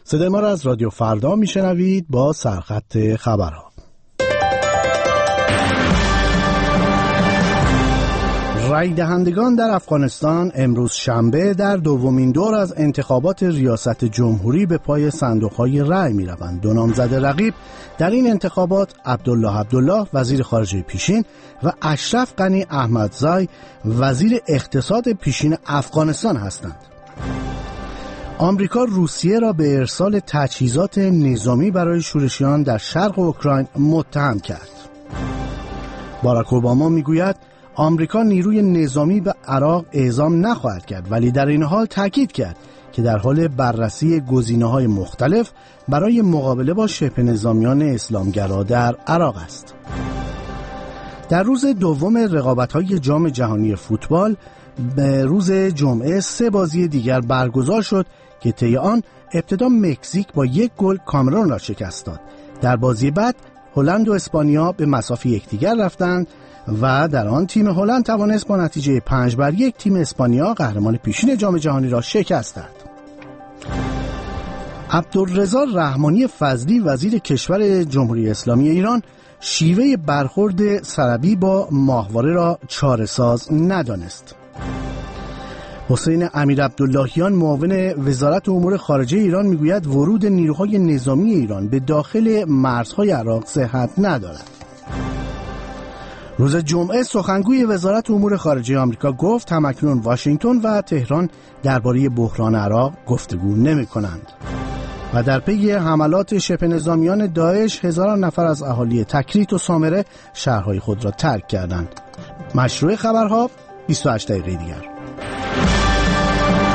صدای ما را از رادیو فردا میشنوید با سرخط خبرها. رای دهندگان در افغانستان امروز شنبه در دومین دور از انتخابات ریاست جمهوری به پای صندوق‌های رای می‌روند. دو نامزد رقیب در این انتخابات عبدالله وزیر خارجه پیشین و اشرف غنی احمدزی وزیر اقتصاد پیشین افغانستان هستند. آمریکا روسیه را به ارسال تجهیزات نظامی برای شورشیان در شرق اوکراین متهم کرد. باراک اوباما میگوید آمریکا نیروی نظامی به عراق اعزام نخواهد کرد، ولی در این حال تاکید کرد که در حال بررسی گزینه‌های مختلف برای مقابله با شبه نظامیان اسلامگرا در عراق است. در روز دوم رقابت‌های جام جهانی فوتبال به روز جمعه 3 بازی دیگر برگزار شد که طی آن ابتدا مکزیک با 1 گل کامرون را شکست داد. در بازی بعد هلند و اسپانیا به مساوی یکدیگر رفتند و در آن تیم هلند توانست با نتیجه 5-1 تیم اسپانیا قهرمان پیشین جام جهانی را شکست داد. عبدالرضا رحمانی فضلی وزیر کشور جمهوری اسلامی ایران شیوه برخورد سربی با ماهواره را چاره‌ساز ندانست. حسین امیرعبداللهیان معاون وزارت امور خارجه ایران میگوید ورود نیروهای نظامی ایران به داخل مرزهای عراق صحت ندارد. روز جمعه سخنگوی وزارت امور خارجه آمریکا گفت همکنون واشنگتن و تهران درباره بحران عراق گفتگو نمی‌کنند. و در پی حملات شبه نظامیان داعش هزاران نفر از اهالی تکریت و سامره شهرهای خود را ترک کردند. مشروع خبرها 28 دقیقه دیگر.